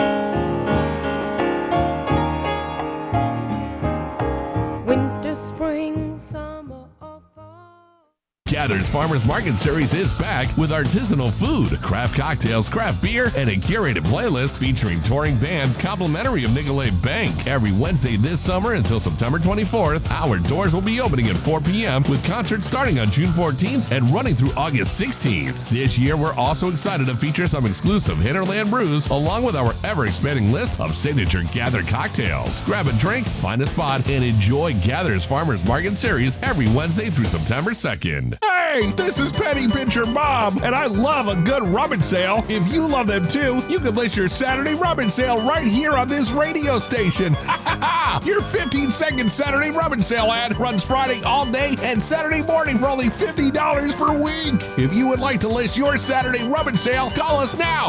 Winter, spring, summer. Gather's Farmers Market Series is back with artisanal food, craft cocktails, craft beer, and a curated playlist featuring touring bands complimentary of Nicolet Bank. Every Wednesday this summer until September 24th, our doors will be opening at 4 p.m. with concerts starting on June 14th and running through August 16th. This year, we're also excited to feature some exclusive Hinterland brews along with our ever-expanding list of signature Gather cocktails. Grab a drink, find a spot, and enjoy Gather's Farmers Market Series every Wednesday through September 2nd. Hey, this is Penny Pincher Bob, and I love a good rummage sale. If you love them too, you can list your Saturday rummage sale right here on this radio station. Your 15-second Saturday rummage sale ad runs Friday all day and Saturday morning for only $50 per week. If you would like to list your Saturday rummage sale, call us now,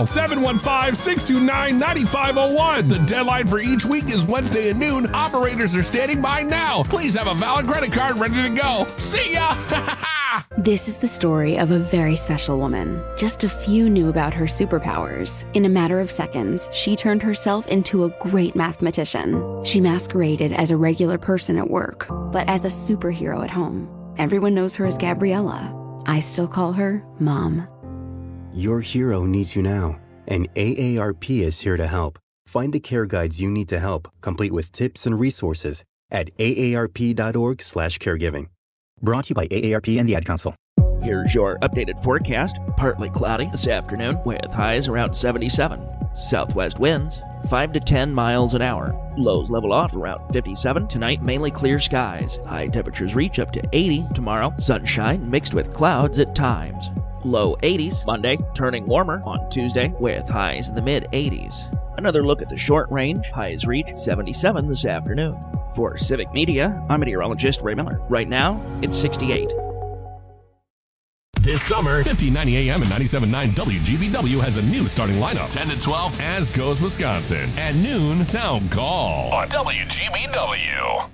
715-629-9501. The deadline for each week is Wednesday at noon. Operators are standing by now. Please have a valid credit card ready to go. See ya! This is the story of a very special woman. Just a few knew about her superpowers. In a matter of seconds, she turned herself into a great mathematician. She masqueraded as a regular person at work, but as a superhero at home. Everyone knows her as Gabriella. I still call her Mom. Your hero needs you now, and AARP is here to help. Find the care guides you need to help, complete with tips and resources at aarp.org/caregiving. Brought to you by AARP and the Ad Council. Here's your updated forecast. Partly cloudy this afternoon with highs around 77. Southwest winds 5 to 10 miles an hour. Lows level off around 57. Tonight, mainly clear skies. High temperatures reach up to 80 tomorrow. Sunshine mixed with clouds at times. Low 80s Monday, turning warmer on Tuesday with highs in the mid-80s. Another look at the short range. Highs reach 77 this afternoon. For Civic Media, I'm meteorologist Ray Miller. Right now, it's 68. This summer, 1590 AM and 97.9 WGBW has a new starting lineup. 10 to 12, As Goes Wisconsin. At noon, Town Call on WGBW.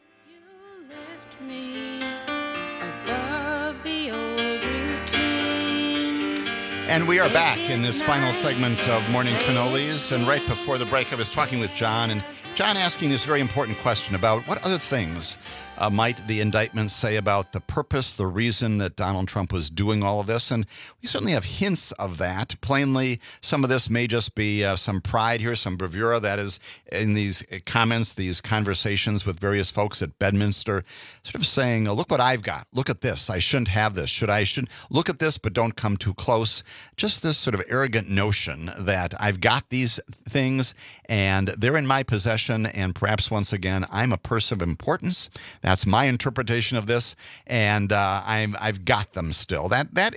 And we are back in this final segment of Morning Cannolis. And right before the break, I was talking with John, and John asking this very important question about what other things might the indictment say about the purpose, the reason that Donald Trump was doing all of this. And we certainly have hints of that. Plainly, some of this may just be some pride here, some bravura that is in these comments, these conversations with various folks at Bedminster, sort of saying, oh, look what I've got. Look at this. I shouldn't have this. Shouldn't look at this, but don't come too close. Just this sort of arrogant notion that I've got these things and they're in my possession, and perhaps once again, I'm a person of importance. That's my interpretation of this, and I've got them still. That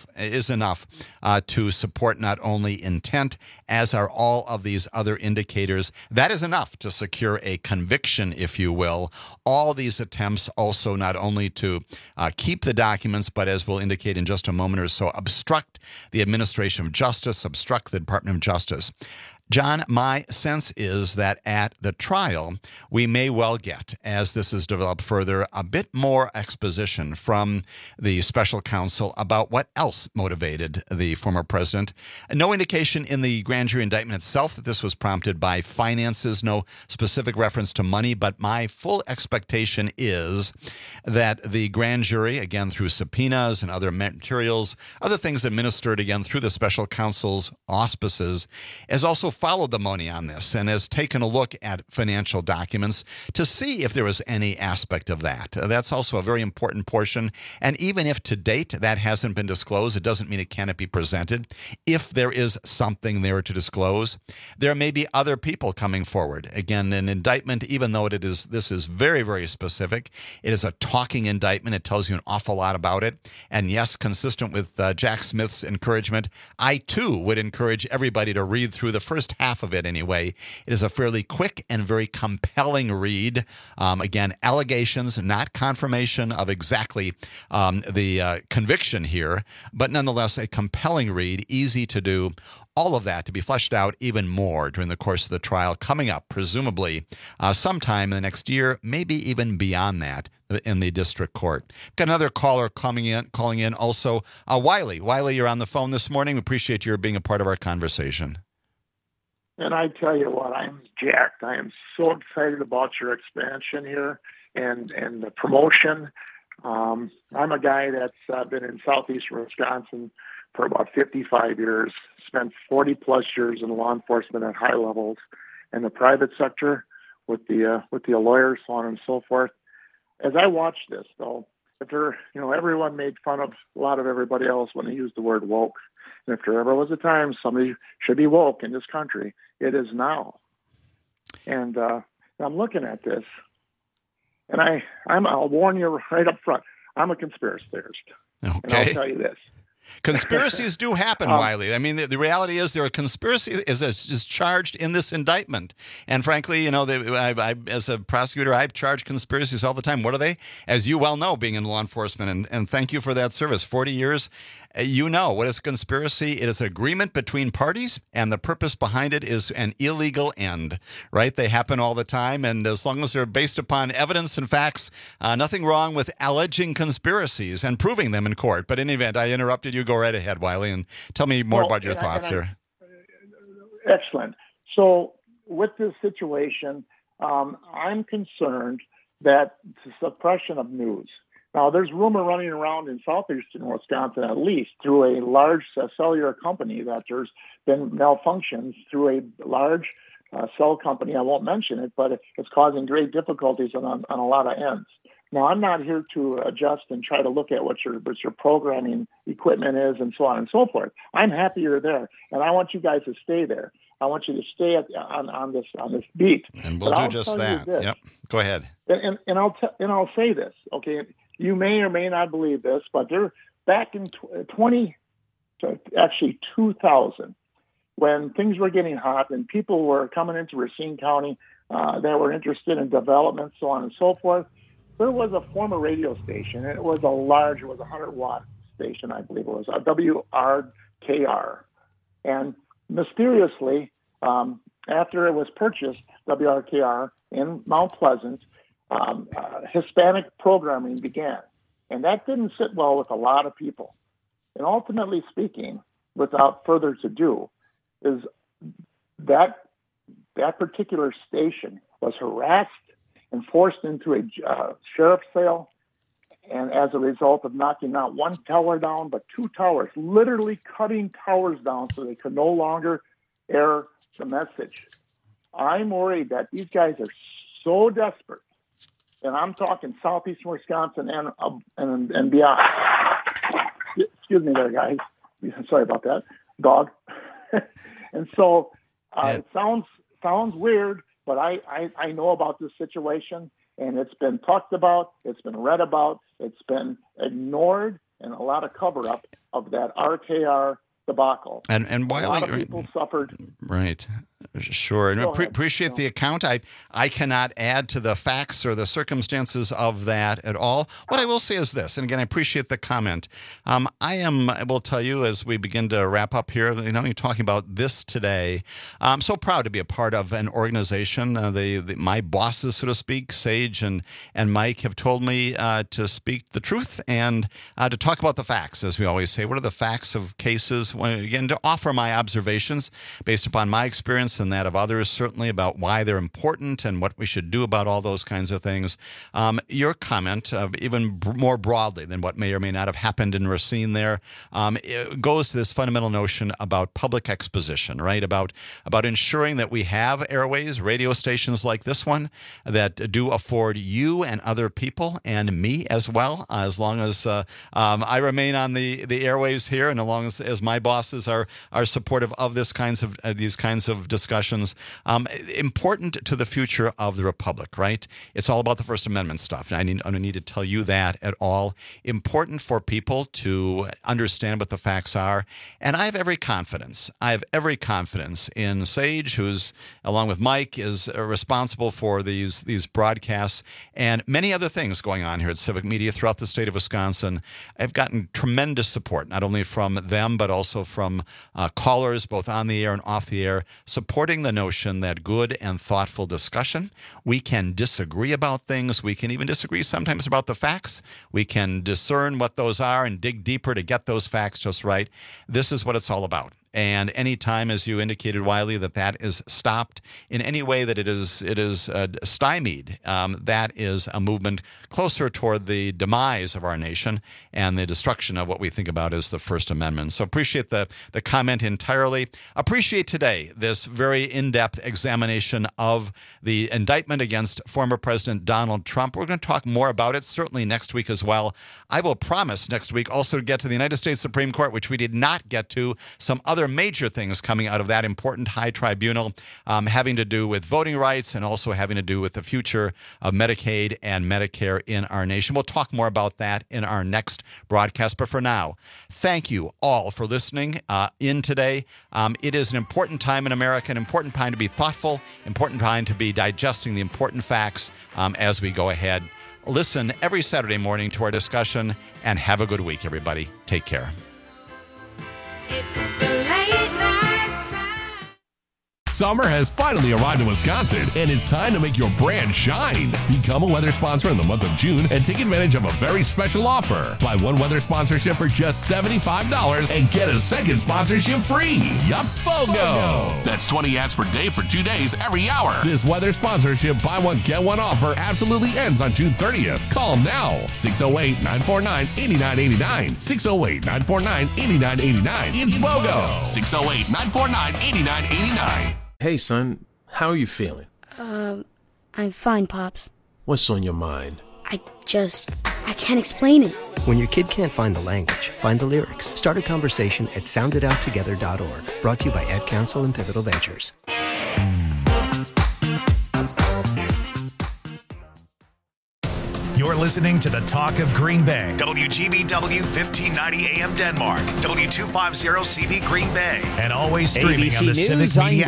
is enough to support not only intent, as are all of these other indicators. That is enough to secure a conviction, if you will. All these attempts also not only to keep the documents, but as we'll indicate in just a moment or so, obstruct the administration of justice, obstruct the Department of Justice. John, my sense is that at the trial, we may well get, as this is developed further, a bit more exposition from the special counsel about what else motivated the former president. No indication in the grand jury indictment itself that this was prompted by finances, no specific reference to money, but my full expectation is that the grand jury, again through subpoenas and other materials, other things administered, again through the special counsel's auspices, is also followed the money on this and has taken a look at financial documents to see if there was any aspect of that. That's also a very important portion. And even if to date that hasn't been disclosed, it doesn't mean it cannot be presented. If there is something there to disclose, there may be other people coming forward. Again, an indictment, even though this is very, very specific, it is a talking indictment. It tells you an awful lot about it. And yes, consistent with Jack Smith's encouragement, I too would encourage everybody to read through the first half of it anyway. It is a fairly quick and very compelling read. Again, allegations, not confirmation of exactly the conviction here, but nonetheless a compelling read, easy to do. All of that to be fleshed out even more during the course of the trial coming up, presumably sometime in the next year, maybe even beyond that in the district court. Got another caller calling in also. Wiley. Wiley, you're on the phone this morning. We appreciate your being a part of our conversation. And I tell you what, I'm jacked. I am so excited about your expansion here and the promotion. I'm a guy that's been in southeastern Wisconsin for about 55 years, spent 40 plus years in law enforcement at high levels, in the private sector with the lawyers, so on and so forth. As I watch this, though, everyone made fun of a lot of everybody else when they used the word woke. And if there ever was a time somebody should be woke in this country, it is now. And I'm looking at this, and I'll warn you right up front, I'm a conspiracy theorist. Okay. And I'll tell you this. Conspiracies do happen, Wiley. I mean, the reality is there are conspiracy is charged in this indictment. And frankly, you know, I, as a prosecutor, I've charged conspiracies all the time. What are they? As you well know, being in law enforcement, and thank you for that service. 40 years. You know, what is a conspiracy? It is agreement between parties, and the purpose behind it is an illegal end, right? They happen all the time, and as long as they're based upon evidence and facts, nothing wrong with alleging conspiracies and proving them in court. But in any event, I interrupted you. Go right ahead, Wiley, and tell me more about your thoughts here. Excellent. So with this situation, I'm concerned that the suppression of news. Now, there's rumor running around in southeastern Wisconsin, at least, through a large cellular company, that there's been malfunctions through a large cell company. I won't mention it, but it's causing great difficulties on a lot of ends. Now, I'm not here to adjust and try to look at what your programming equipment is and so on and so forth. I'm happy you're there, and I want you guys to stay there. I want you to stay on this beat. And we'll do just that. Yep. Go ahead. And I'll say this, okay? You may or may not believe this, but they're back in 2000, when things were getting hot and people were coming into Racine County that were interested in development, so on and so forth. There was a former radio station, and it was a 100-watt station, I believe it was, a WRKR. And mysteriously, after it was purchased, WRKR in Mount Pleasant, Hispanic programming began. And that didn't sit well with a lot of people. And ultimately speaking, without further ado, is that particular station was harassed and forced into a sheriff's sale. And as a result of knocking not one tower down, but two towers, literally cutting towers down so they could no longer air the message. I'm worried that these guys are so desperate, and I'm talking southeastern Wisconsin and beyond. Excuse me there, guys. Sorry about that. Dog. And so it sounds weird, but I know about this situation, and it's been talked about, it's been read about, it's been ignored, and a lot of cover-up of that RKR debacle. And while a lot of people suffered. Right. Sure. And appreciate the account. I cannot add to the facts or the circumstances of that at all. What I will say is this, and again, I appreciate the comment. I will tell you as we begin to wrap up here, you know, you're talking about this today. I'm so proud to be a part of an organization. My bosses, so to speak, Sage and Mike, have told me to speak the truth and to talk about the facts, as we always say. What are the facts of cases? Again, to offer my observations based upon my experience and that of others, certainly, about why they're important and what we should do about all those kinds of things. Your comment, even more broadly than what may or may not have happened in Racine there, it goes to this fundamental notion about public exposition, right? About ensuring that we have airways, radio stations like this one, that do afford you and other people and me as well, as long as I remain on the airwaves here, and as long as my bosses are supportive of these kinds of discussions. Important to the future of the Republic, right? It's all about the First Amendment stuff. I don't need to tell you that at all. Important for people to understand what the facts are. And I have every confidence. In Sage, who's, along with Mike, is responsible for these broadcasts and many other things going on here at Civic Media throughout the state of Wisconsin. I've gotten tremendous support, not only from them, but also from callers, both on the air and off the air, supporting the notion that good and thoughtful discussion. We can disagree about things. We can even disagree sometimes about the facts. We can discern what those are and dig deeper to get those facts just right. This is what it's all about. And any time, as you indicated, Wiley, that is stopped in any way that it is stymied, that is a movement closer toward the demise of our nation and the destruction of what we think about as the First Amendment. So appreciate the comment entirely. Appreciate today this very in-depth examination of the indictment against former President Donald Trump. We're going to talk more about it, certainly next week as well. I will promise next week also to get to the United States Supreme Court, which we did not get to, some other other major things coming out of that important high tribunal, having to do with voting rights and also having to do with the future of Medicaid and Medicare in our nation. We'll talk more about that in our next broadcast. But for now, thank you all for listening in today. It is an important time in America, an important time to be thoughtful, important time to be digesting the important facts as we go ahead. Listen every Saturday morning to our discussion, and have a good week, everybody. Take care. It's the late night sound. Summer has finally arrived in Wisconsin, and it's time to make your brand shine. Become a weather sponsor in the month of June and take advantage of a very special offer. Buy one weather sponsorship for just $75 and get a second sponsorship free. Yup, BOGO! That's 20 ads per day for 2 days every hour. This weather sponsorship buy one, get one offer absolutely ends on June 30th. Call them now. 608-949-8989. 608-949-8989. It's BOGO! 608-949-8989. Hey, son, how are you feeling? I'm fine, Pops. What's on your mind? I can't explain it. When your kid can't find the language, find the lyrics. Start a conversation at sounditouttogether.org. Brought to you by Ad Council and Pivotal Ventures. You're listening to the Talk of Green Bay. WGBW 1590 AM Denmark. W250 CV Green Bay. And always streaming ABC on the News, Civic Media